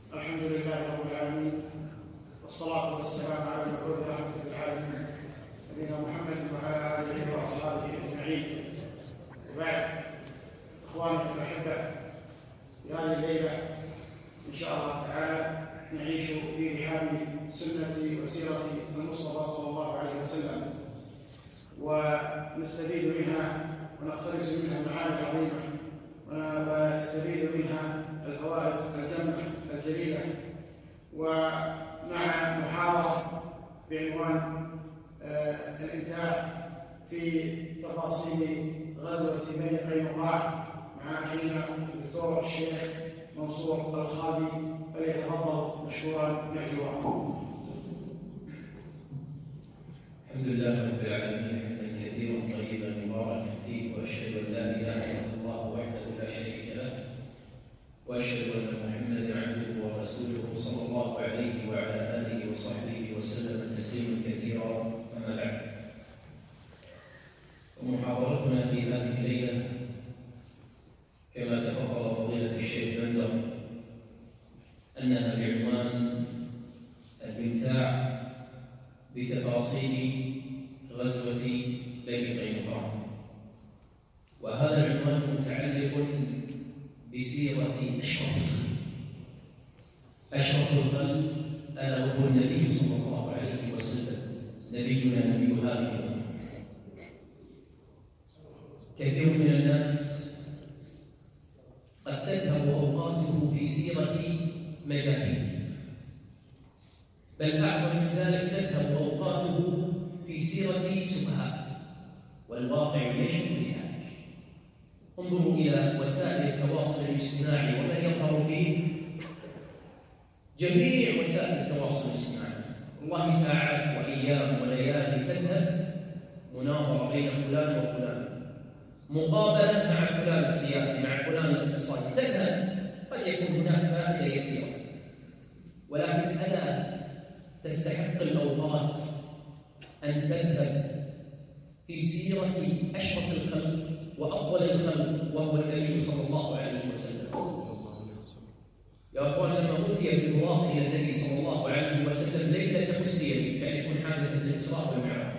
الحمد لله رب العالمين، والصلاة والسلام على المبعوث رحمة للعالمين نبينا محمد وعلى آله وأصحابه أجمعين. وبعد، إخواني الأحبة، في هذه الليلة إن شاء الله تعالى نعيش في رحاب سنة وسيرة المصطفى صلى الله عليه وسلم، ونستفيد منها ونقتبس منها المعاني العظيمة، ونستفيد منها الفوائد الجمة الجليلة. ومع محاضرة بعنوان الإمتاع في تفاصيل غزوة بني قينقاع مع أخينا الدكتور الشيخ منصور الخالدي، فليتفضل مشكورا مأجورا. الحمد لله رب العالمين، حمدا كثيرا طيبا مباركا فيه، واشهد ان لا اله الا الله وحده لا شريك له، واشهد ان محمدا عبده ورسوله صلى الله عليه وعلى اله وصحبه وسلم تسليما كثيرا. اما بعد، ومحاضرتنا في هذه الليله كما تفضل فضيله الشيخ بندر انها بعنوان الامتاع بتفاصيل غزوة بني قينقاع، وهذا العنوان متعلق بسيرة أشرف الخلق ألا وهو النبي صلى الله عليه وسلم، نبينا نبي هذه الأمة. كثير من الناس قد تذهب أوقاته في سيرة مجاهيل، بل أعظم من ذلك تذهب أوقاته في سيرة سفهاء، والواقع يشهد بذلك. انظروا إلى وسائل التواصل الاجتماعي ومن يظهر فيه، جميع وسائل التواصل الاجتماعي والله ساعات وأيام وليالي تذهب مناظرة بين فلان وفلان، مقابلة مع فلان السياسي مع فلان الاقتصادي، تذهب قد يكون هناك فائدة يسيرة، ولكن ألا تستحق الأوقات أن تذهب في سيرة أشرف الخلق وأفضل الخلق وهو النبي صلى الله عليه وسلم؟ يا أخوان، لما أوتي بالبراق إلى النبي صلى الله عليه وسلم ليلة أسري، تعرفون حادثة الإسراء والمعراج،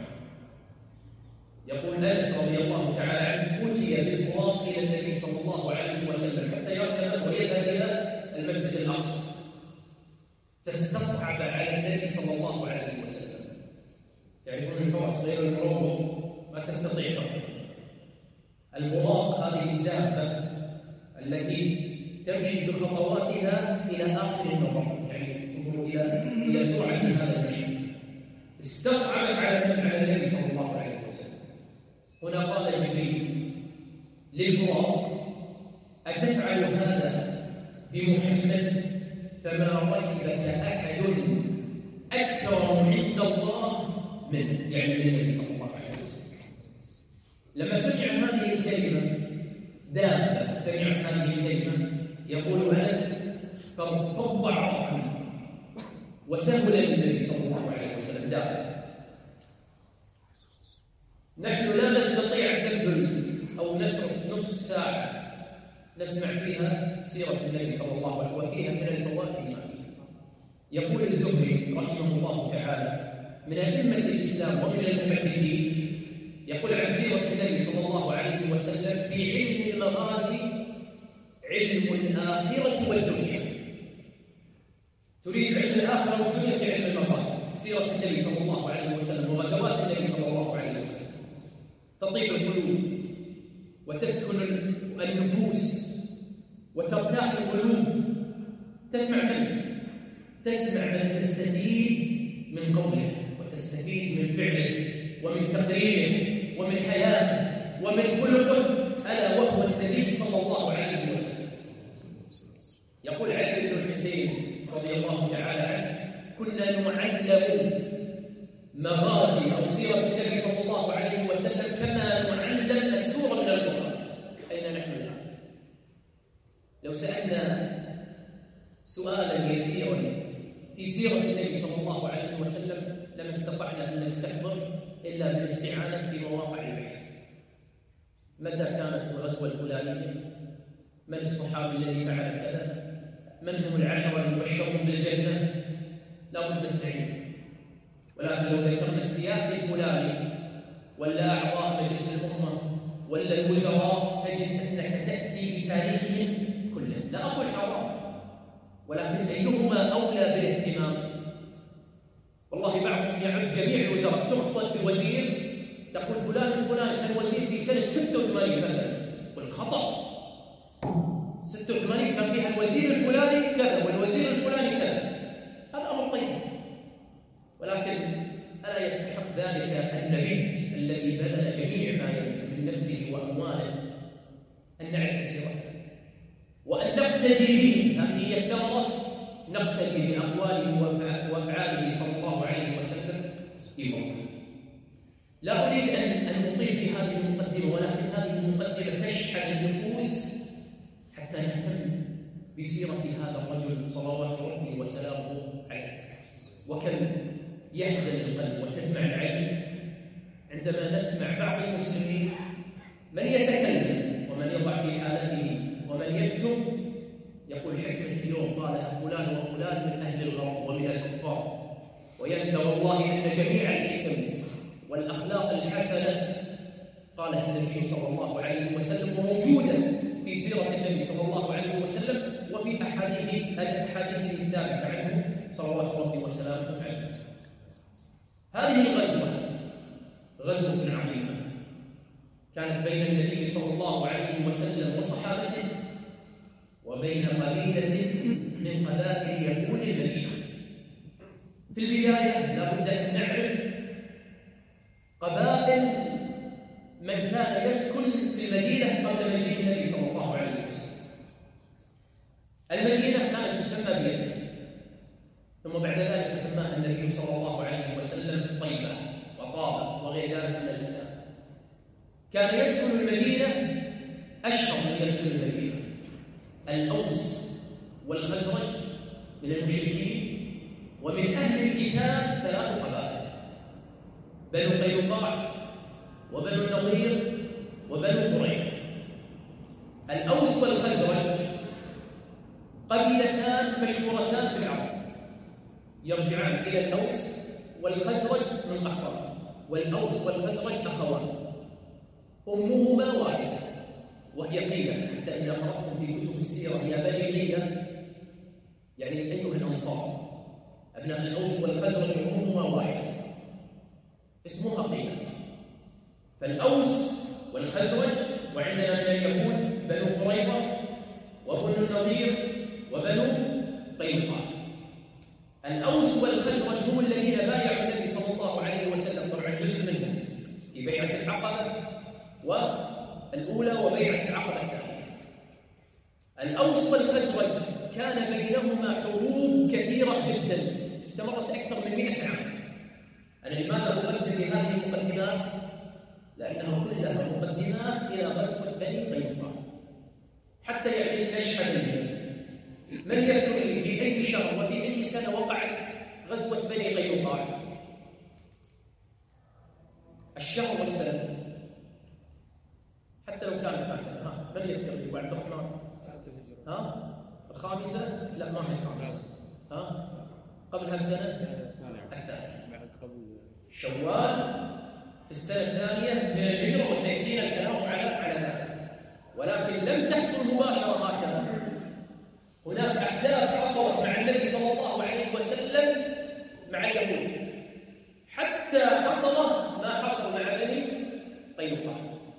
يقول أنس رضي الله تعالى عنه: أوتي بالبراق إلى النبي صلى الله عليه وسلم حتى يركب ويذهب إلى المسجد الأقصى، فاستصعب على النبي صلى الله عليه وسلم. تعرفون الفرس غير المروض ما تستطيع تركب. البراق هذه الدابة التي تمشي بخطواتها إلى آخر النظر، يعني انظروا إلى سرعة هذا المشي. استصعبت على النبي صلى الله عليه وسلم. هنا قال جبريل للبراق: أتفعل هذا بمحمد؟ فما ركبك أحد أكرم عند الله منه، يعني النبي صلى الله عليه وسلم. لما سمع هذه الكلمة، دابة سمعت هذه الكلمة، يقول أنس: فانفض عرقي وسهل للنبي صلى الله عليه وسلم دابة. نحن لا نستطيع أن نبذل أو نترك نصف ساعة نسمع فيها سيرة النبي صلى الله عليه وسلم، وفيها من الفوائد ما فيها. يقول الزهري رحمه الله تعالى من أئمة الإسلام ومن المحدثين، يقول عن سيرة النبي صلى الله عليه وسلم: في علم المغازي علم الآخرة والدنيا. تريد علم الآخرة والدنيا في علم المغازي، سيرة النبي صلى الله عليه وسلم وغزوات النبي صلى الله عليه وسلم تطيب القلوب وتسكن النفوس وترتاح القلوب. تسمع من تستفيد من قوله وتستفيد من فعله ومن تقريره ومن حياته ومن خلقه، ألا وهو النبي صلى الله عليه وسلم. يقول علي بن الحسين رضي الله تعالى عنه: كنا نعلم مغازي أو سيرة النبي صلى الله عليه وسلم كما نعلم السورة من القرآن. أين نحن الآن؟ لو سألنا سؤالا يسيرا في سيرة النبي صلى الله عليه وسلم لما استطعنا أن نستحضر إلا بالاستعانة في مواقع البحث. متى كانت الغزوة الفلانية؟ من الصحابي الذي فعل كذا؟ من هم العشرة المبشرون بالجنة لا بد نستعين. ولكن لو ذكرنا السياسي الفلاني ولا أعضاء مجلس الأمة ولا الوزراء تجد أنك تأتي بتاريخهم كلهم. لا أقول حرام، ولكن أيهما أولى بالاهتمام؟ والله بعضهم يعد جميع الوزراء، تخطئ بوزير تقول فلان الفلاني كان وزير في سنة 86 مثلا، والخطأ 86 كان فيها الوزير الفلاني كذا والوزير الفلاني كذا، هذا أمر طيب. ولكن ألا يستحق ذلك النبي الذي بذل جميع ما يملك من نفسه وأمواله أن نعرف سيرته وأن نقتدي به؟ هذه هي الثمرة، نقتدي بأقواله وأفعاله صلى الله عليه وسلم في موقف. لا أريد أن أطيل في هذه المقدمة، ولكن هذه المقدمة تشحن النفوس حتى نهتم بسيرة هذا الرجل صلوات ربي وسلامه عليه. وكم يحزن القلب وتدمع العين عندما نسمع بعض المسلمين من يتكلم ومن يضع في حالته ومن يكتب يقول حكمة اليوم قالها فلان وفلان من أهل الغرب ومن الكفار، وينسى والله أن جميع الحكم والأخلاق الحسنة قالها النبي صلى الله عليه وسلم، وموجودة في سيرة النبي صلى الله عليه وسلم وفي أحاديثه الثابتة عنه صلوات ربي وسلامه عليه. هذه الغزوة غزوة عظيمة كانت بين النبي صلى الله عليه وسلم وصحابته وبين قبيلة من قبائل يهود المدينة. في البداية لا بد أن نعرف قبائل من كان يسكن في المدينة قبل مجيء النبي صلى الله عليه وسلم. المدينة كانت تسمى بيثرب، ثم بعد ذلك سماها النبي صلى الله عليه وسلم طيبة وطابة وغير ذلك من الأسماء. كان يسكن المدينة أشهر من يسكن المدينة الأوس والخزرج من المشركين، ومن أهل الكتاب 3 قبائل: بنو قينقاع وبنو النضير وبنو قريظة. الأوس والخزرج قبيلتان مشهورتان في العرب يرجعان إلى الأوس والخزرج من قحطان، والأوس والخزرج أخوان أمهما واحدة وهي قيلة، حتى إذا قرأتم في كتب السيرة يا بني قيلة يعني أيها الأنصار أبناء الأوس والخزرج أمهما واحدة اسمها قيلة. فالأوس والخزرج، وعندنا من اليهود بنو قريظة وبنو النضير وبنو قينقاع. الأوس والخزرج هم الذين بايعوا النبي صلى الله عليه وسلم، طبعا جزء منهم في بيعة العقبة والأولى وبيعة العقبة الثانية. الأوس والخزرج كان بينهما حروب كثيرة جدا استمرت أكثر من 100 عام. أنا لماذا أقدم بهذه المقدمات؟ لأنها كلها مقدمات إلى غزوة بني قينقاع، حتى يعني نشهد من يذكر لي في أي شهر وفي أي سنة وقعت غزوة بني قينقاع؟ الشهر والسنة حتى لو كانت هكذا. من يذكر لي؟ وعبد الرحمن؟ الخامسة؟ لا ما هي الخامسة. قبلها بسنة الثانية شوال في السنة الثانية من الهجرة، وسيأتينا الكلام على ذلك. ولكن لم تحصل مباشرة هكذا، هناك أحداث حصلت مع النبي صلى الله عليه وسلم مع اليهود حتى حصل ما حصل مع بني قينقاع.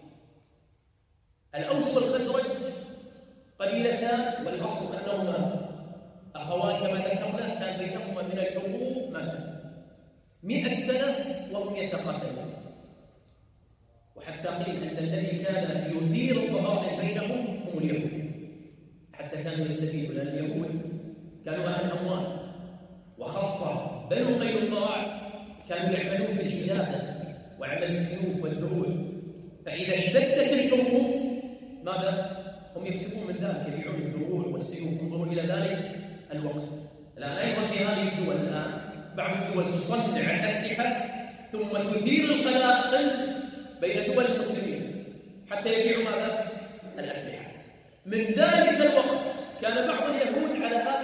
الأوس والخزرج قبيلتان، والأصل أنهما أخوان كما ذكرنا، كان بينهما من الحروب 100 سنة وهم يتقاتلون. وحتى قيل أن الذي كان يثير الضغائن بينهم هم اليهود، حتى كانوا يستفيدون. لأن اليهود كانوا أهل أموال، وخاصة بنو قينقاع كانوا يعملون في الحدادة وعمل السيوف والدروع، فإذا اشتدت الحروب ماذا؟ هم يكسبون من ذلك، يبيعون الدروع والسيوف. انظروا إلى ذلك الوقت. الآن أيضا في هذه الدول الآن بعض الدول تصنع الأسلحة ثم تثير القلاقل بين دول المسلمين حتى يبيعوا ماذا؟ الأسلحة. من ذلك الوقت كان بعض اليهود على هذا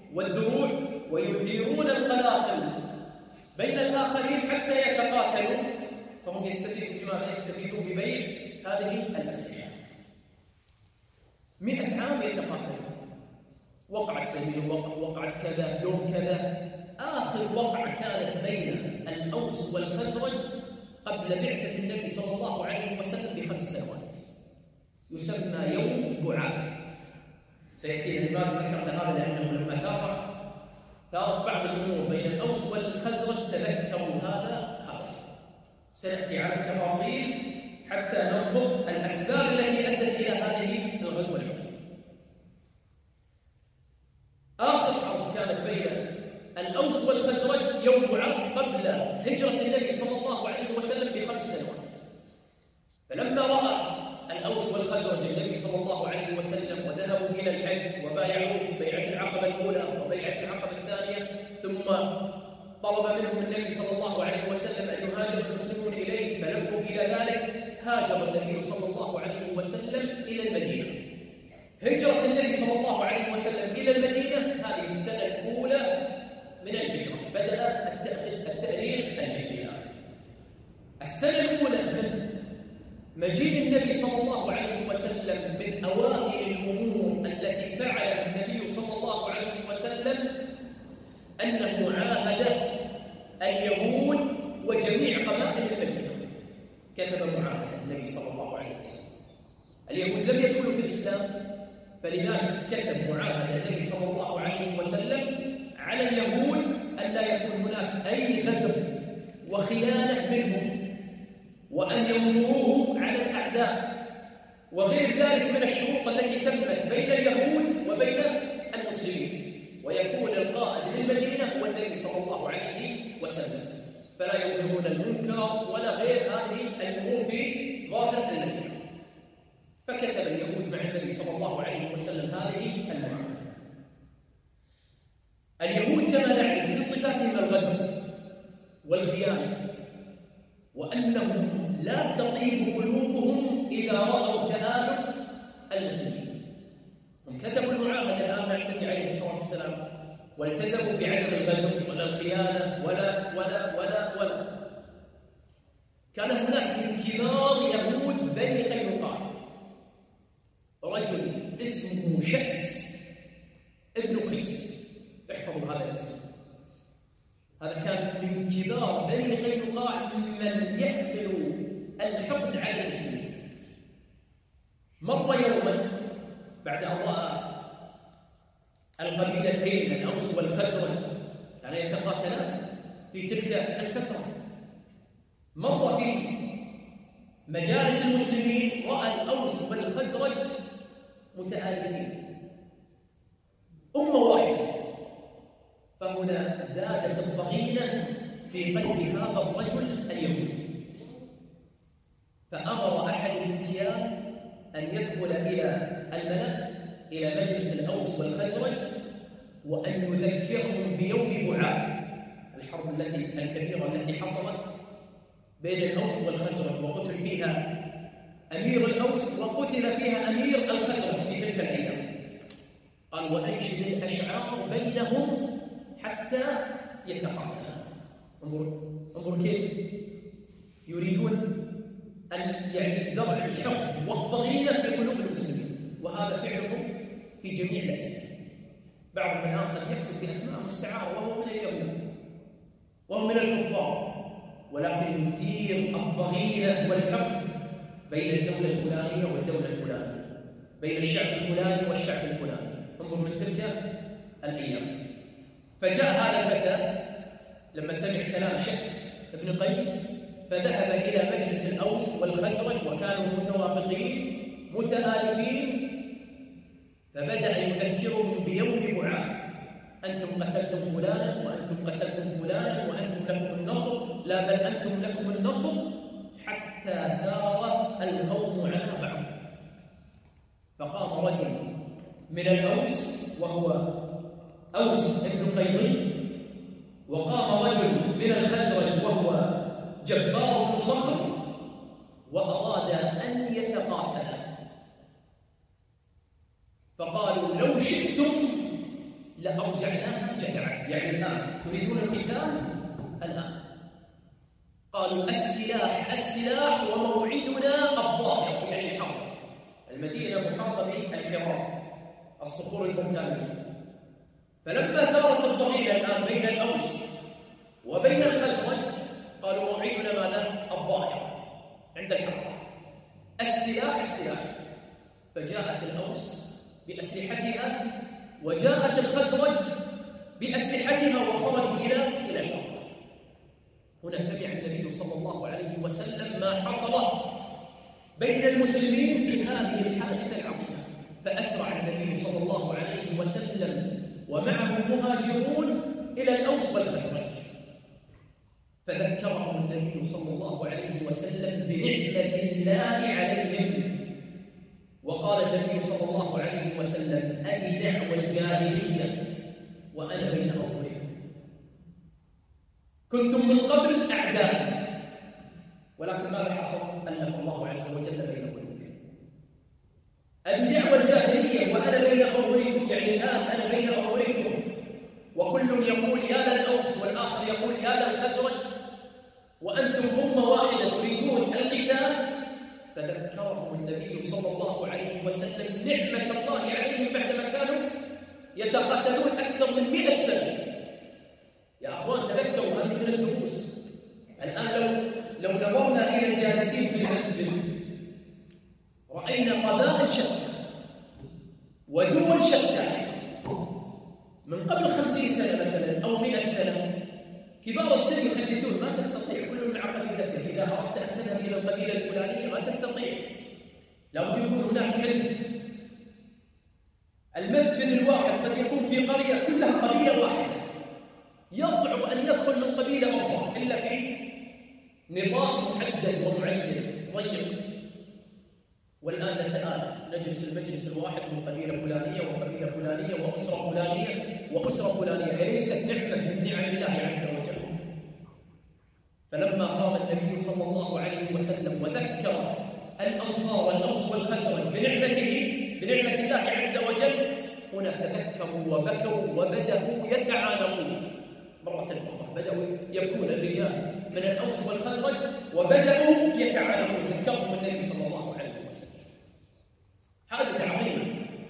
والدروع ويثيرون القلاقل بين الآخرين حتى يتقاتلوا، فهم يستفيدون ببيع هذه الأسلحة. 100 عام يتقاتلون، وقعت سبيل الوقت، وقعت كذا، يوم كذا. آخر وقعة كانت بين الأوس والخزرج قبل بعثة النبي صلى الله عليه وسلم ب5 سنوات، يسمى يوم بعاث. سيأتينا الإمام ذكر هذا لأنه لما ثارت بعض الأمور بين الأوس والخزرج تذكروا هذا. سنأتي على التفاصيل حتى نربط الأسباب التي أدت إلى هذه الغزوة العظيمة. آخر حرب كانت بين الأوس والخزرج يوم بعاث قبل هجرة النبي صلى الله عليه وسلم ب5 سنوات. فلما رأى الأوس والخزرج النبي صلى الله عليه وسلم وذهبوا إلى الحج وبايعوا بيعة العقبة الأولى وبيعة العقبة الثانية، ثم طلب منهم النبي صلى الله عليه وسلم أن يهاجر المسلمون إليه، فلبوا إلى ذلك، هاجر النبي صلى الله عليه وسلم إلى المدينة. هجرة النبي صلى الله عليه وسلم إلى المدينة هذه السنة الأولى من الهجرة، بدأ التاريخ الهجري. السنة الأولى من مجيء النبي صلى الله عليه وسلم من أوائل الأمور التي فعلها النبي صلى الله عليه وسلم أنه عاهد اليهود وجميع قبائل المدينة. كتب معاهدة النبي صلى الله عليه وسلم. اليهود لم يدخلوا في الإسلام، فلذلك كتب معاهدة النبي صلى الله عليه وسلم على اليهود أن لا يكون هناك أي غدر وخيانة منهم، وأن ينصروه على الأعداء، وغير ذلك من الشروط التي تمت بين اليهود وبين المسلمين، ويكون القائد للمدينة هو النبي صلى الله عليه وسلم، فلا يظهرون المنكر ولا غير هذه الأمور في ظاهر المدينة. فكتب اليهود مع النبي صلى الله عليه وسلم هذه المعاهدة. اليهود كما نعلم من صفاتهم الغدر والخيانة، وأنهم لا تطيب قلوبهم إذا رأوا تآلف المسلمين. هم كتبوا المعاهدة الآن مع النبي عليه الصلاة والسلام والتزموا بعدم الغدر ولا الخيانة ولا. كان هناك من كبار يهود بني قينقاع رجل اسمه شأس ابن قيس، احفظوا هذا الاسم. هذا كان من كبار بني قينقاع ممن يحمل الحقد على المسلمين. مر يوما بعد أن رأى القبيلتين الأوس والخزرج كان يتقاتلان في تلك الفترة، مر في مجالس المسلمين رأى الأوس والخزرج متآلفين أمة واحدة، فهنا زادت الضغينة في قلب هذا الرجل اليهودي، فأمر أحد الفتيان أن يدخل إلى الملأ إلى مجلس الأوس والخزرج وأن يذكرهم بيوم بعاث، الحرب الكبيرة التي حصلت بين الأوس والخزرج، وقتل فيها أمير الأوس وقتل فيها أمير الخزرج في تلك الأيام. قال: وأنشد الأشعار بينهم حتى يتقاتلوا. انظر كيف يريدون أن يعني زرع الحقد والضغينة في قلوب المسلمين، وهذا فعلهم في جميع الأزمان. بعضهم الآن قد يكتب بأسماء مستعارة وهو من اليهود وهو من الكفار، ولكن يثير الضغينة والحقد بين الدولة الفلانية والدولة الفلانية، بين الشعب الفلاني والشعب الفلاني. انظر من تلك الأيام. فجاء هذا الفتى لما سمع كلام شأس ابن قيس فذهب إلى مجلس الأوس والخزرج، وكانوا متوافقين متآلفين، فبدأ يذكرهم بيوم بعاث: أنتم قتلتم فلانا وأنتم قتلتم فلانا وأنتم لكم النصر، لا بل أنتم لكم النصر، حتى ثار القوم على بعض. فقام رجل من الأوس وهو أوس بن قيضي، وقام رجل من الخزرج وهو جبار بن صخر، وأراد أن يتقاتلا. فقالوا: لو شئتم لأرجعناها جدعا. يعني الآن تريدون القتال الآن. قالوا السلاح وموعدنا الظاهر، يعني الحرب. المدينة محاطة بالحراب، الصخور المرتفعة. فلما ثارت الضغينة الآن بين الأوس وبين الخزرج قالوا موعدنا ماذا؟ الظاهر عند الحرب. السلاح. فجاءت الأوس بأسلحتها وجاءت الخزرج بأسلحتها وخرجوا إلى الحرب. هنا سمع النبي صلى الله عليه وسلم ما حصل بين المسلمين في هذه الحادثة العظيمة، فأسرع النبي صلى الله عليه وسلم ومعه المهاجرون إلى الأوس والخزرج، فذكرهم النبي صلى الله عليه وسلم بنعمة الله عليهم. وقال النبي صلى الله عليه وسلم: أبي دعوى الجاهلية وأنا بين أظهركم. كنتم من قبل أعداء، ولكن ماذا حصل؟ ألف الله عز وجل بين قلوبكم. أبي دعوى الجاهلية وأنا بين أظهركم، يعني الآن أنا بين أظهركم، وكل يقول يا للأوس والآخر يقول يا للخزرج، وأنتم أمة واحدة تريدون القتال. فذكرهم النبي صلى الله عليه وسلم نعمة الله عليهم بعدما كانوا يتقاتلون أكثر من 100 سنة. يا أخوان تذكروا هذه من الدروس. الآن لو نظرنا إلى الجالسين في المسجد رأينا قبائل شتى ودول شتى من قبل 50 سنة مثلا أو 100 سنة. كبار السن يحدثون ما تستطيع، كل مع قبيلته. إذا أردت أن تذهب إلى القبيلة الفلانية ما تستطيع، لابد يكون هناك حلف. المسجد الواحد قد يكون في قرية كلها قبيلة واحدة، يصعب أن يدخل من قبيلة أخرى إلا في نظام محدد ومعين ضيق. والآن نتآلف، نجلس المجلس الواحد من قبيلة فلانية وقبيلة فلانية وأسرة فلانية وأسرة فلانية، أليست نعمة من نعم الله عز وجل؟ فلما قام النبي صلى الله عليه وسلم وذكر الأنصار والأوس والخزرج بنعمة الله عز وجل، هنا تذكروا وبكوا وبدأوا يتعانقون مرة أخرى. بدأوا يكون الرجال من الأوس والخزرج وبدأوا يتعانقون. ذكرهم النبي صلى الله عليه وسلم. حادثة عظيمة.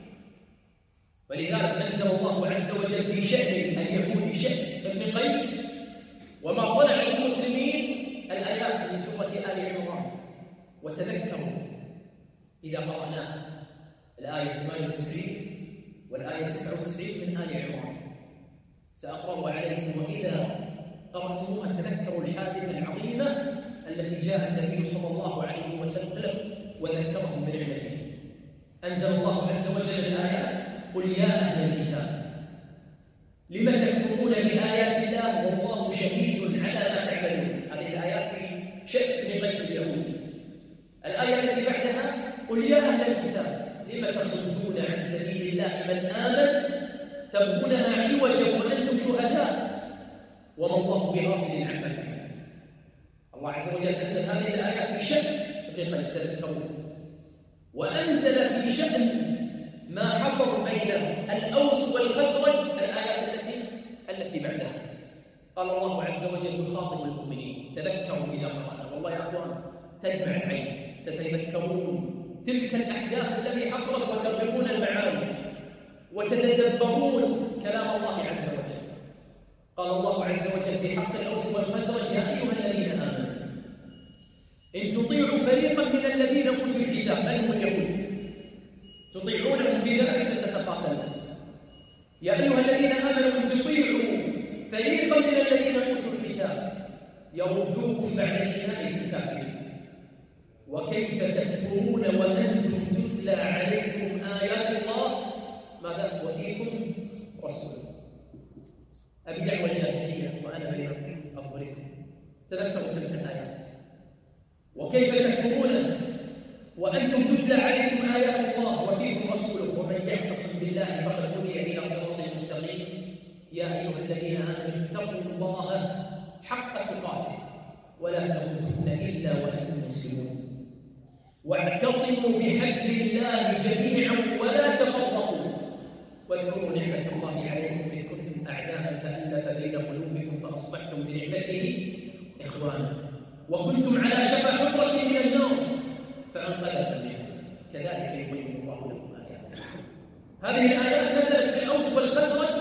ولذلك أنزل الله عز وجل في شأن اليهود شأس بن قيس وما صنع المسلمين الآيات من سورة آل عمران. وتذكروا إذا قرأناها الآية 98 والآية 99 من آل عمران. سأقرأ عليكم، وإذا قرأتموها تذكروا الحادثة العظيمة التي جاء النبي صلى الله عليه وسلم وذكرهم بنعمته. أنزل الله عز وجل الآيات: قل يا أهل الكتاب لم تكفرون بآيات الله والله شهيد على ما تعملون. هذه الآيات في شأس بن قيس اليهودي. الآية التي بعدها: قل يا أهل الكتاب لم تصدون عن سبيل الله من آمن تبغونها عوجا وأنتم شهداء وما الله بغافل عما تعملون. الله عز وجل أنزل هذه الآيات في شأس بن قيس، تذكرون. وأنزل في شأن ما حصل بين الأوس والخزرج الآيات التي بعدها. قال الله عز وجل يخاطب المؤمنين: تذكروا إذا قرأنا. والله يا أخوان تدمع العين، تتذكرون تلك الأحداث التي حصلت وتربطون المعاني وتتدبرون كلام الله عز وجل. قال الله عز وجل في حق الأوس والخزرج: يا أيها الذين آمنوا إن تطيعوا فريقا من الذين أوتوا الكتاب، من هم اليهود، تطيعونهم في ذلك ستتقاتلون. يا أيها الذين آمنوا إن تطيعوا فريقا من الذين أوتوا الكتاب يردوكم بعد إيمانكم كافرين. وكيف تكفرون وأنتم تتلى عليكم آيات الله ماذا وفيكم رسول. أبي دعوى الجاهلية وأنا بين أظهركم. تذكروا تلك الآيات. وكيف تكفرون وأنتم تتلى عليكم آيات الله وفيكم رسوله ومن يعتصم بالله فقد هدي إلى صراط مستقيم. يا أيها الذين آمنوا اتقوا الله حق تقاته ولا تموتن إلا وأنتم مسلمون واعتصموا بحبل الله جميعا ولا تفرقوا. واذكروا نعمة الله عليكم إذ كنتم أعداء فألف بين قلوبكم فأصبحتم بنعمته إخوانا وكنتم على شفا حفرة من النار فأنقذكم منها كذلك يبين الله لكم آياته. هذه الآيات نزلت في الأوس والخزرج،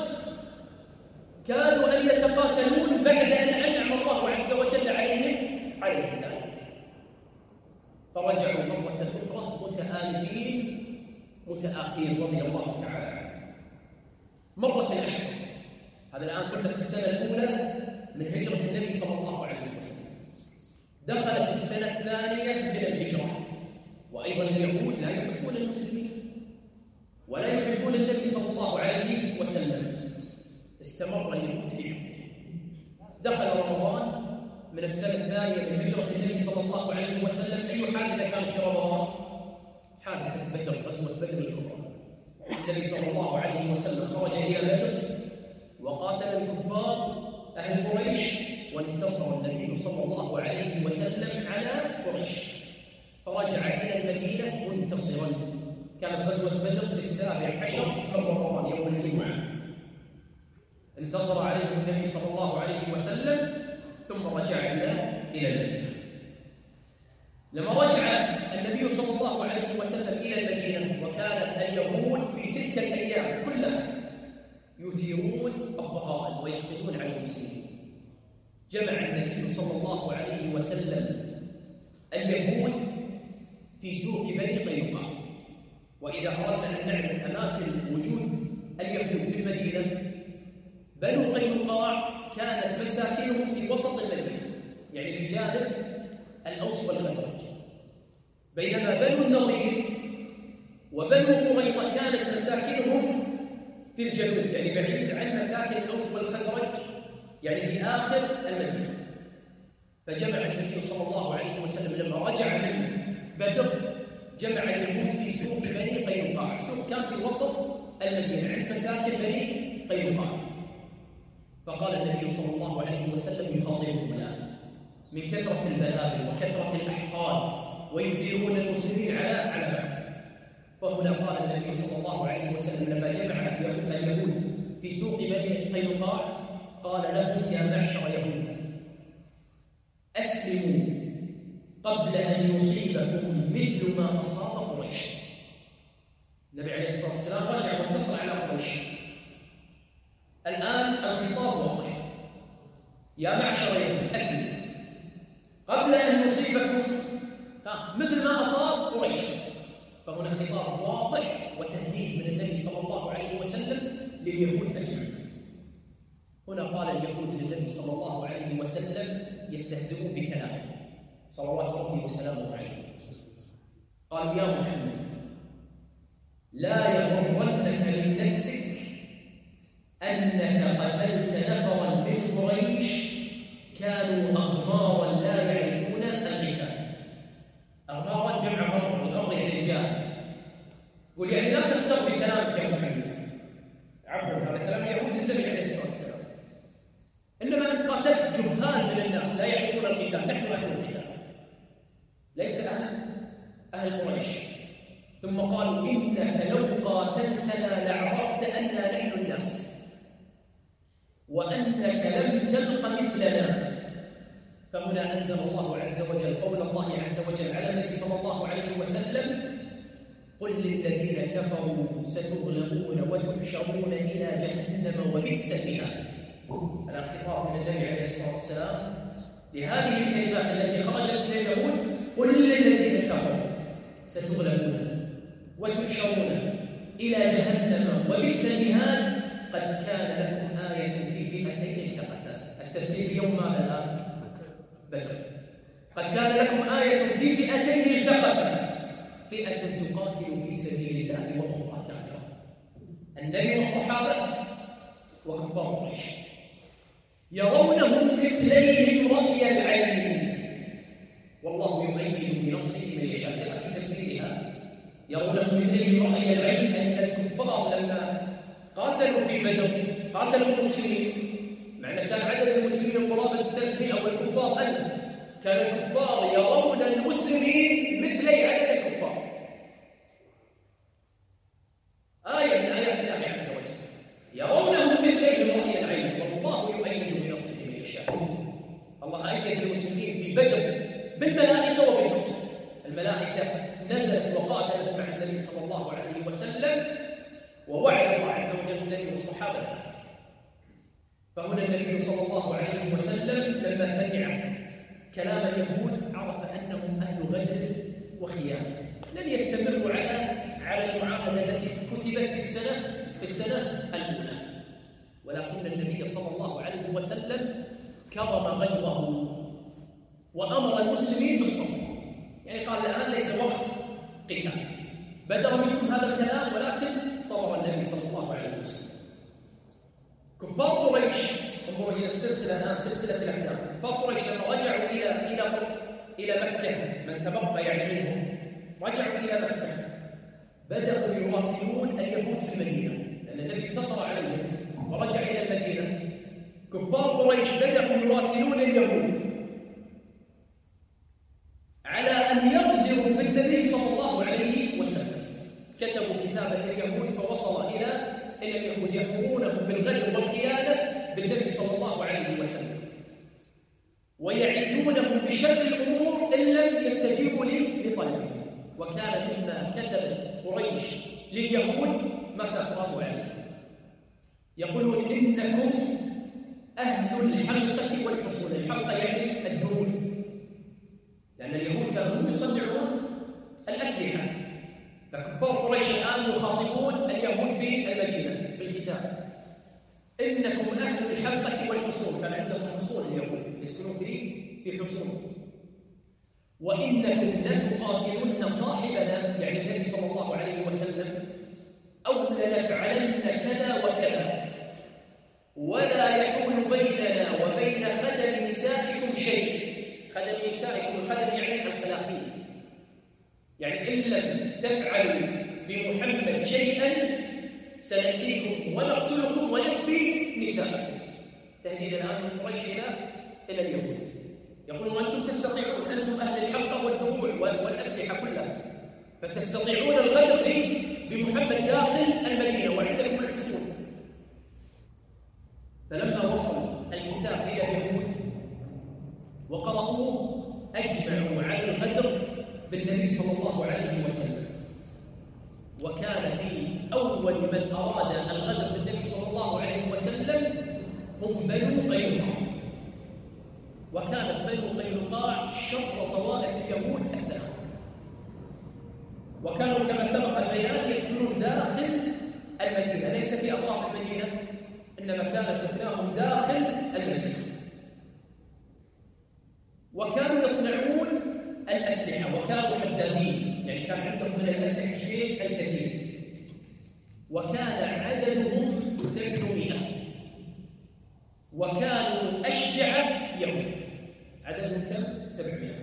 كانوا أن يتقاتلون بعد أن أنعم الله عز وجل عليهم ذلك، فرجعوا مرة أخرى متآلفين متآخين رضي الله تعالى عنهم. مرة الأشهر، هذا الآن كنا في السنة الأولى من هجرة النبي صلى الله عليه وسلم، دخلت السنة الثانية من الهجرة، وأيضا اليهود لا يحبون المسلمين ولا يحبون النبي صلى الله عليه وسلم، استمر اليهود في حبه. دخل رمضان من السنة الثانية من هجرة النبي صلى الله عليه وسلم، أي حادثة كانت في رمضان؟ حادثة بدر، غزوة بدر الكبرى. النبي صلى الله عليه وسلم خرج إلى بدر وقاتل الكفار أهل قريش، وانتصر النبي صلى الله عليه وسلم على قريش، فرجع إلى المدينة منتصرا. كانت غزوة بدر 17 من رمضان يوم الجمعة، انتصر عليهم النبي صلى الله عليه وسلم ثم رجع إلى المدينة. لما رجع النبي صلى الله عليه وسلم إلى المدينة، وكانت اليهود في تلك الأيام كلها يثيرون الضغائن ويحقدون على المسلمين، جمع النبي صلى الله عليه وسلم اليهود في سوق بني قينقاع. وإذا أردنا أن نعرف أماكن وجود اليهود في المدينة، بنو قينقاع كانت مساكنهم في وسط المدينة، يعني بجانب الأوس والخزرج، بينما بنو النضير وبنو قريظة كانت مساكنهم في الجنوب، يعني بعيد عن مساكن الأوس والخزرج، يعني في آخر المدينة. فجمع النبي صلى الله عليه وسلم لما رجع من بدر، جمع اليهود في سوق بني قينقاع. السوق كان في وسط المدينة عند مساكن بني قينقاع. فقال النبي صلى الله عليه وسلم يخاطبهم الآن من كثرة البلاء وكثرة الأحقاد ويثيرون المسلمين على بعض. فهنا قال النبي صلى الله عليه وسلم لما جمع اليهود في سوق بني قينقاع، قال لهم يا معشر يهود أسلموا قبل أن يصيبكم مثل ما أصاب قريش. النبي عليه الصلاة والسلام رجع وانتصر على قريش. الآن الخطاب واضح، يا معشر يهود أسلموا قبل أن يصيبكم مثل ما أصاب قريش. فهنا خطاب واضح وتهديد من النبي صلى الله عليه وسلم لليهود أجمعين. هنا قال اليهود للنبي صلى الله عليه وسلم يستهزئون بكلامه صلوات ربي وسلامه عليه، قالوا يا محمد لا يغرنك من نفسك أنك قتلت نفرا من قريش كانوا أغمارا لا يعرفون القتال. أغمارا جمع غمر، الغمر يعني الجاهل. قل يعني لا تختر بكلامك يا محمد، عفوا هذا كلام يهود النبي عليه الصلاة والسلام، إنما أنت قتلت جهال من الناس لا يعرفون القتال، نحن أهل القتال ليس أهل قريش. ثم قالوا إنك لو قاتلتنا لعرفت أننا نحن الناس وأنك لم تلق مثلنا. فهنا أنزل الله عز وجل قول الله عز وجل على النبي صلى الله عليه وسلم قل للذين كفروا ستغلبون وتحشرون إلى جهنم وبئس المهاد. هذا خطاب من النبي عليه الصلاة والسلام لهذه الكلمات التي خرجت من اليهود، قل للذين كفروا ستغلبون وتحشرون إلى جهنم وبئس المهاد قد كان لكم آية في فئتين التقتا. الترتيب يوم ماذا الآن؟ بدر. قد كان لكم آية في فئتين التقتا، فئة تقاتل في سبيل الله وأخرى كافرة. النبي والصحابة وكفار قريش يرونهم مثليهم رأي العين، والله يؤيد بنصره من يشاء. في تفسيرها يرونهم مثليهم رأي العين، أن الكفار لما قاتلوا في بدر قاتلوا المسلمين، معنى كان عدد المسلمين قرابة 300 والكفار 1000، كان الكفار يرون المسلمين مثلي عدد الكفار. آية من آيات الله عز وجل. صلى الله عليه وسلم، ووعد الله عز وجل النبي والصحابة ذلك. فهنا النبي صلى الله عليه وسلم لما سمع كلام اليهود عرف أنهم أهل غدر وخيانة، لن يستمروا على المعاهدة التي كتبت في السنة الأولى، ولكن النبي صلى الله عليه وسلم كرم غيظه وأمر المسلمين بالصبر، يعني قال الآن ليس وقت قتال، بدر منكم هذا الكلام ولكن صبر النبي صلى الله عليه وسلم. كفار قريش، انظروا إلى السلسلة الآن، سلسلة الأحداث. كفار قريش لما رجعوا إلى مكة، من تبقى يعني منهم رجعوا إلى مكة، بدأوا يواصلون اليهود في المدينة، لأن النبي انتصر عليهم ورجع إلى المدينة. كفار قريش بدأوا يواصلون اليهود على أن يقدروا بالنبي صلى الله عليه وسلم. كتبوا كتابا لليهود فوصل إلى اليهود يأمرونهم بالغدر والخيانة بالنبي صلى الله عليه وسلم، ويعيدونهم بشر الأمور إن لم يستجيبوا لطلبهم. وكان مما كتب قريش لليهود ما سأقرأه عليه، يقولون إنكم أهل الحلقة والحصول. الحلقة يعني الدروع، لأن اليهود كانوا يصنعون الأسلحة، فكفار قريش الآن يخاطبون اليهود في المدينة بالكتاب: إنكم أهل الحلقة والحصول. كان عندهم حصول اليهود يسكنون في حصول. وإنكم لتقاتلن صاحبنا، يعني النبي صلى الله عليه وسلم، أو لنفعلن كذا وكذا، ولا يحول بيننا وبين خدم نسائكم شيء. خدم نسائكم، الخدم يعني الخلافين، يعني إن لم تفعلوا بمحمد شيئا سنأتيكم ونقتلكم ونسبي نساءكم. تهديد الآن من قريش إلى اليهود، يقولون أنتم تستطيعون، أنتم أهل الحلقة والدروع والأسلحة كلها، فتستطيعون الغدر بمحمد داخل المدينة وعندكم الحصول. فلما وصل الكتاب إلى اليهود وقرأوه أجمعوا على الغدر بالنبي صلى الله عليه وسلم. وكان في أول من أراد الغدر بالنبي صلى الله عليه وسلم هم بنو قينقاع، وكانت بنو قينقاع شر طوائف اليهود الثلاث، وكانوا كما سبق البيان يسكنون داخل المدينة، ليس في أطراف المدينة، إنما كان سكناهم داخل المدينة. وكانوا يصنعون الأسلحة، وكانوا حدادين، يعني كان عندهم من الأسلحة الشيء الكثير. وكان عددهم 700، وكانوا أشجع يهود. عددهم كم؟ 700.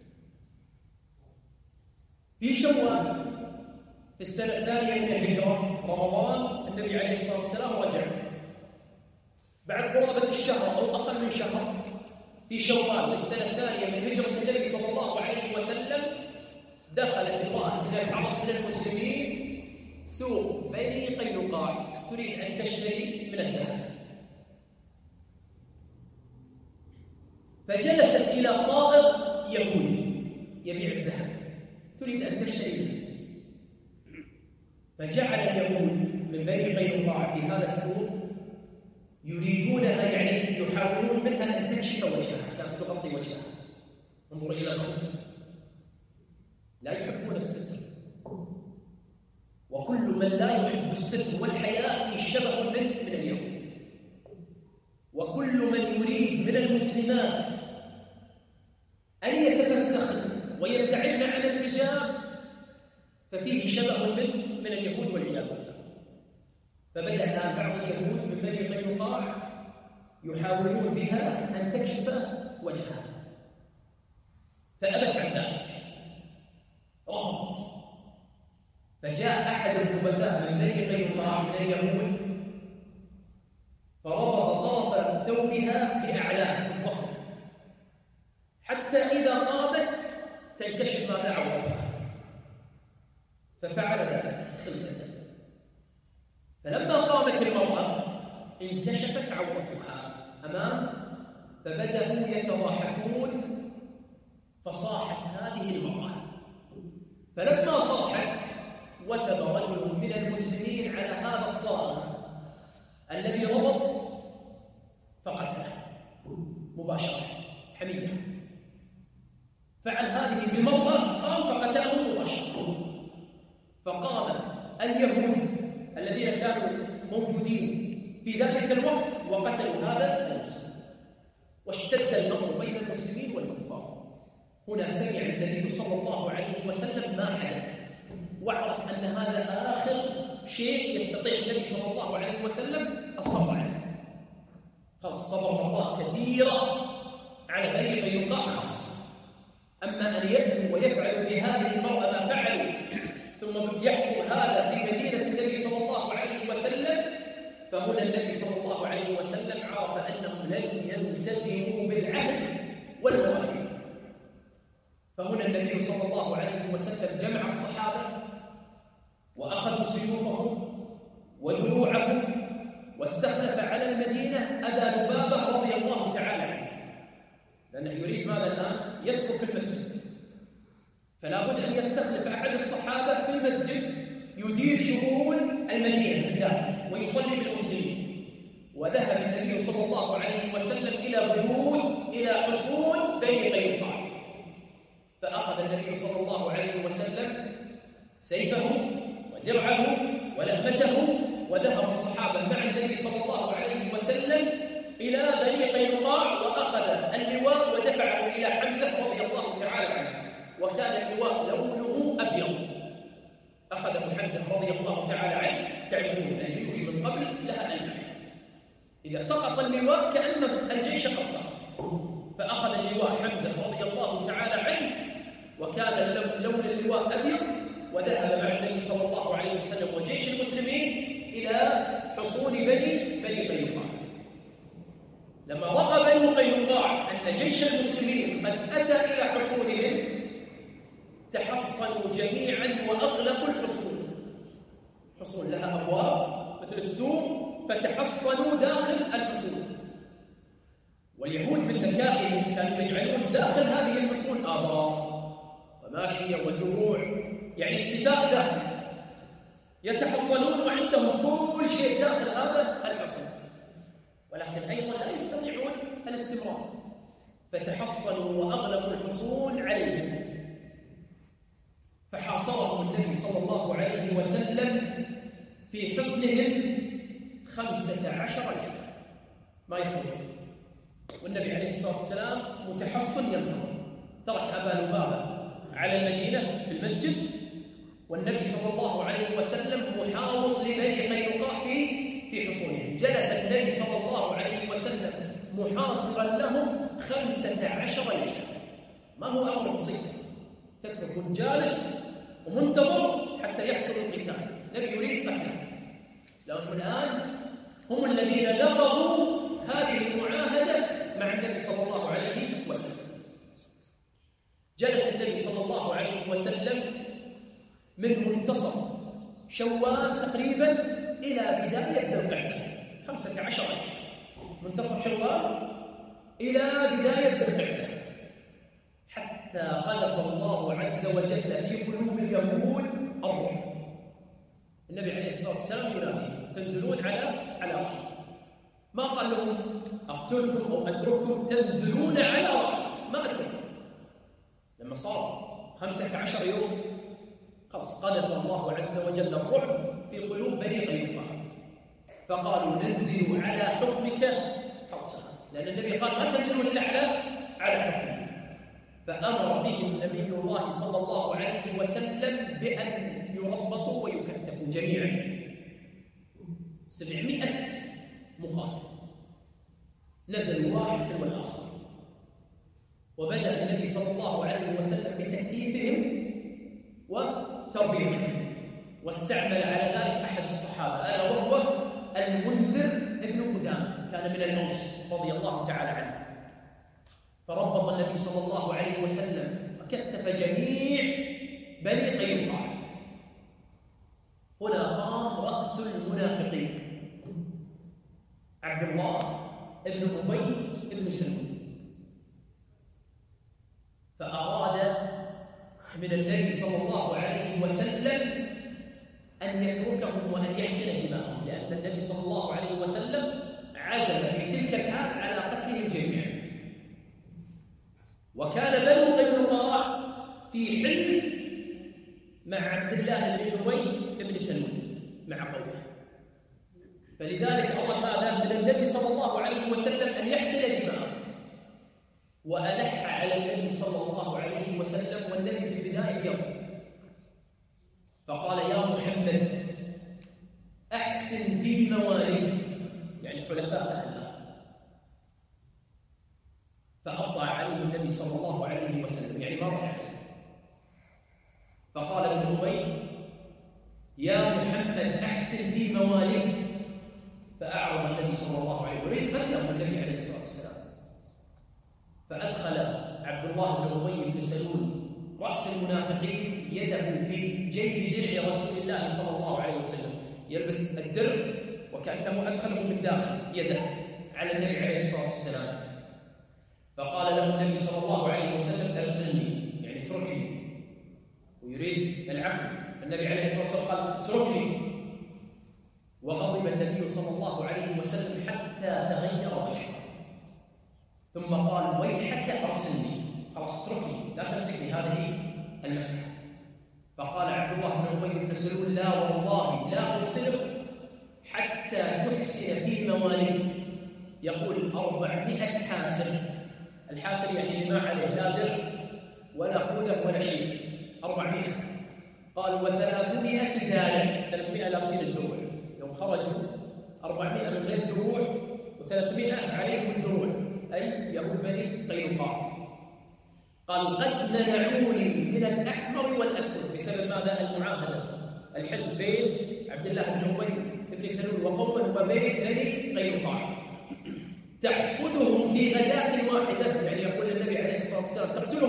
في شوال في السنة الثانية من الهجرة، رمضان، النبي عليه الصلاة والسلام رجع بعد قرابة الشهر أو أقل من شهر. في شوال السنة الثانية من هجرة النبي صلى الله عليه وسلم دخلت امرأة من العرب من المسلمين سوق بني قينقاع تريد أن تشتري من الذهب، فجلست إلى صائغ يهودي يبيع الذهب تريد أن تشتري منه. فجعل اليهود من بني قينقاع في هذا السوق يريدونها، يعني يحاولون منها أن تكشف وجهها، كانت تغطي وجهها. انظر إلى الخبث، لا يحبون الستر، وكل من لا يحب الستر والحياء شبه من اليهود. وكل من يريد من المسلمات أن يتفسخن ويبتعدن عن الحجاب ففيه شبه من اليهود والعياذ بالله. فبدأ الآن بعض اليهود من بني قينقاع يحاولون بها أن تكشف وجهها، فأبت عن ذلك، رفضت. فجاء أحد الخبثاء من بني قينقاع من اليهود فربط طرف ثوبها بأعلاه في الظهر حتى إذا قامت تنكشف ما عورتها، ففعل ذلك خلسة. فلما قامت المرأة انكشفت عورتها أمام، فبدأوا يتضاحكون، فصاحت هذه المرأة. فلما صاحت فقام اليهود الذين كانوا موجودين في ذلك الوقت وقتلوا هذا المسلم، واشتد الأمر بين المسلمين والكفار. هنا سمع النبي صلى الله عليه وسلم ما حدث، واعرف أن هذا آخر شيء يستطيع النبي صلى الله عليه وسلم الصبر عليه. خلاص صبر مرات كثيرة على بني قينقاع خاصة، أما أن يأتوا ويفعلوا بهذه المرأة ما فعلوا ثم يحصل هذا في مدينة النبي صلى الله عليه وسلم، فهنا النبي صلى الله عليه وسلم عرف أنهم لن يلتزموا بالعهد والمواثيق. فهنا النبي صلى الله عليه وسلم جمع الصحابة وأخذوا سيوفهم ودروعهم، واستخلف على المدينة أبا لبابة رضي الله تعالى عنه، لأنه يريد ماذا الآن؟ يترك المسجد، فلا بد أن يستخلف أحد الصحابة في المسجد يدير شؤون المدينة بالداخل ويصلي بالمسلمين. وذهب النبي صلى الله عليه وسلم إلى بيوت، إلى حصون بني قينقاع، فأخذ النبي صلى الله عليه وسلم سيفه ودرعه ولهمته، وذهب الصحابة مع النبي صلى الله عليه وسلم إلى بني قينقاع، وأخذ اللواء ودفعه إلى حمزة رضي الله تعالى عنه، وكان اللواء لونه أبيض، أخذه حمزة رضي الله تعالى عنه. تعرفون الجيوش من قبل لها ألوان، إذا سقط اللواء كأن الجيش قد سقط، فأخذ اللواء حمزة رضي الله تعالى عنه، وكان لون اللواء أبيض، وذهب مع النبي صلى الله عليه وسلم وجيش المسلمين إلى حصون بني قينقاع. لما رأى بنو قينقاع أن جيش المسلمين قد أتى إلى حصونهم تحصنوا جميعا وأغلقوا الحصون. حصون لها أبواب مثل السوق، فتحصنوا داخل الحصون. واليهود من ذكائهم كانوا يجعلون داخل هذه الحصون آبار وماشية وزروع، يعني اكتفاء ذاتي، يتحصنون وعندهم كل شيء داخل هذا الحصن، ولكن أيضا لا يستطيعون الاستمرار، فتحصنوا وأغلقوا الحصون عليهم. فحاصرهم النبي صلى الله عليه وسلم في حصنهم 15 ليلة ما يخرجون، والنبي عليه الصلاة والسلام متحصن ينتظر. ترك أبا لبابة على المدينة في المسجد، والنبي صلى الله عليه وسلم محاوط لبني قينقاع في حصونهم. جلس النبي صلى الله عليه وسلم محاصرا لهم 15 ليلة. ما هو أمر بسيط، تترك جالس ومنتظر حتى يحصل القتال. النبي يريد قتال، لأنه الآن هم الذين نقضوا هذه المعاهدة مع النبي صلى الله عليه وسلم. جلس النبي صلى الله عليه وسلم من منتصف شوال تقريبا إلى بداية ذي القعدة، 15 منتصف شوال إلى بداية ذي القعدة، حتى قذف الله عز وجل في قلوب اليهود الرعب. النبي عليه الصلاة والسلام ينادي: تنزلون على رأي. ما قال لهم أقتلكم أو أترككم، تنزلون على رأي، ما أترككم. لما صار 15 يوم خلاص قذف الله عز وجل الرعب في قلوب بني قينقاع، فقالوا: ننزل على حكمك حرسها، لأن النبي قال: ما تنزلون إلا على حكمك. فأمر بهم نبي الله صلى الله عليه وسلم بأن يربطوا ويكتفوا جميعا. 700 مقاتل نزل واحد ثم الآخر، وبدأ النبي صلى الله عليه وسلم بتكتيفهم وتربيتهم، واستعمل على ذلك أحد الصحابة ألا وهو المنذر ابن قدامة، كان من الأوس رضي الله تعالى عنه. فربط النبي صلى الله عليه وسلم وكتف جميع بني قينقاع. هنا قام رأس المنافقين عبد الله ابن أبي ابن سلول، فأراد من النبي صلى الله عليه وسلم أن يتركهم وأن يحمل دماءهم، لأن النبي صلى الله عليه وسلم عزم في تلك الحال على قتلهم جميعا. وكان بنو قينقاع في حلف مع عبد الله بن أبي بن سلول مع قومه. فلذلك أراد هذا من النبي صلى الله عليه وسلم أن يحمل دماءه، وألح على النبي صلى الله عليه وسلم والنبي في البداية يرفض، فقال: يا محمد أحسن في مواليك، يعني حلفاء أهلها. فأطلع عليه النبي صلى الله عليه وسلم، يعني مر عليه، فقال ابن أبي: يا محمد أحسن في مواليك. فأعرض النبي صلى الله عليه وسلم، يريد فكره النبي عليه الصلاة والسلام. فأدخل عبد الله بن أبي بن سلول رأس المنافقين يده في جيب درع رسول الله صلى الله عليه وسلم، يلبس الدرع وكأنه أدخله من داخل يده على النبي عليه الصلاة والسلام. فقال له النبي صلى الله عليه وسلم: أرسلني، يعني اتركني، ويريد العفو. النبي عليه الصلاة والسلام قال: اتركني. وغضب النبي صلى الله عليه وسلم حتى تغير وجهه، ثم قال: ويحك أرسلني، خلاص اتركني، لا تمسكني، هذه المسحة. فقال عبد الله بن أبي بن سلول: لا والله لا أرسلك حتى تحسن في مواليك. يقول 400 حاسر، الحاسر يعني اللي ما عليه لا درع ولا خوذة ولا شيء، 400. قال: و300 دارع، 300 لابسين الدروع، يوم خرجوا 400 من غير دروع و300 عليهم الدروع، أي يهود بني قينقاع. قال: قد منعوني من الأحمر والأسود، بسبب ماذا؟ المعاهدة، الحلف بين عبد الله بن أبي بن سلول وقومه وبين بني قينقاع. تحصدهم في غداة واحدة، يعني يقول النبي عليه الصلاة والسلام: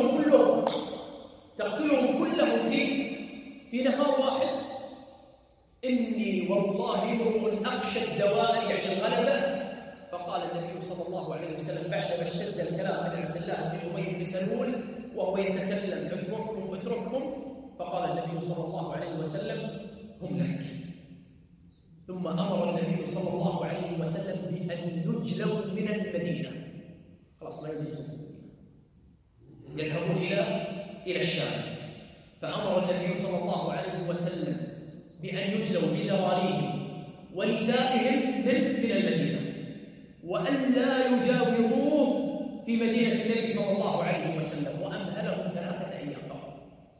تقتلهم كلهم في نهار واحد. إني والله امرؤ أخشى الدوائر، يعني الغلبة. فقال النبي صلى الله عليه وسلم بعدما اشتد الكلام عن عبد الله بن أبي بن سلول وهو يتكلم: اتركهم. فقال النبي صلى الله عليه وسلم: هم لك. ثم أمر النبي صلى الله عليه وسلم بأن يجلوا من المدينة، خلاص لا يجلسوا في المدينة، يذهبون إلى الشام. فأمر النبي صلى الله عليه وسلم بأن يجلوا بذراريهم ونسائهم من المدينة، وأن لا يجاوروه في مدينة النبي صلى الله عليه وسلم. وأمهلهم 3 أيام فقط،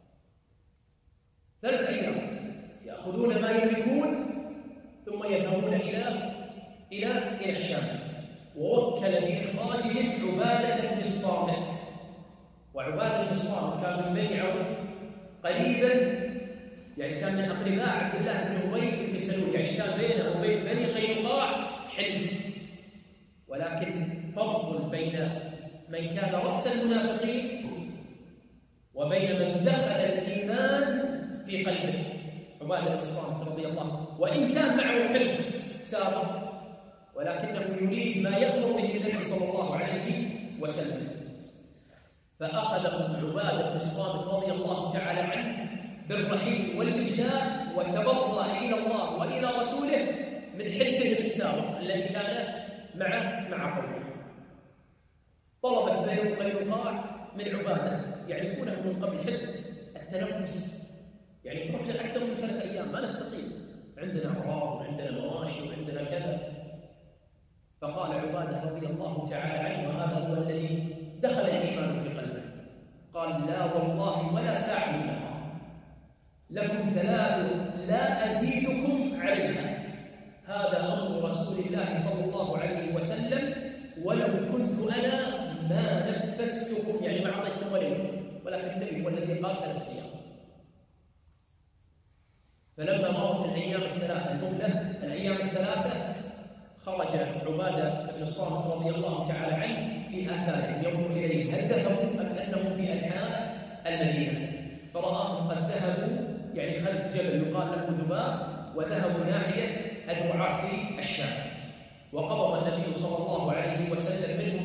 3 أيام يأخذون ما يملكون ثم يذهبون إلى الشام. ووكل بإخراجهم عبادة بن الصامت، وعبادة بن الصامت كان من بني عوف قريبا، يعني كان من أقرباء عبد الله بن أبي بن سلول، يعني كان بينه وبين بني قينقاع حلف. ولكن فرق بين من كان رأس المنافقين وبين من دخل الإيمان في قلبه، عبادة بن الصامت رضي الله عنه، وإن كان معه حلف سابق، ولكنه يريد ما يأمر به النبي صلى الله عليه وسلم. فأخذهم عبادة بن الصامت رضي الله تعالى عنه بالرحيل والإجلال، وتبرأ إلى الله وإلى رسوله من حلفهم السابق الذي كان مع قومه. طلبت بني قينقاع من عبادة يعرفونه من قبل حلف التنفس، يعني تركنا أكثر من 3 أيام ما نستطيع، عندنا أمراض وعندنا مواشي وعندنا كذا. فقال عبادة رضي الله تعالى عنه، وهذا هو الذي دخل الإيمان في قلبه، قال: لا والله ولا ساعة منها، لكم 3 لا أزيدكم عليها، هذا أمر رسول الله صلى الله عليه وسلم، ولو كنت أنا ما نفستكم، يعني ما أعطيتكم ولكن النبي هو الذي قال 3 أيام. فلما مرت الأيام ال3 المهلة، الأيام ال3، خرج عبادة بن الصامت رضي الله تعالى عنه في آثارهم ينظر إليه هل ذهبوا أم أنهم في أنحاء المدينة، فرآهم قد ذهبوا يعني خلف جبل يقال له دباء، وذهبوا ناحية الرعاة في الشام. وقبض النبي صلى الله عليه وسلم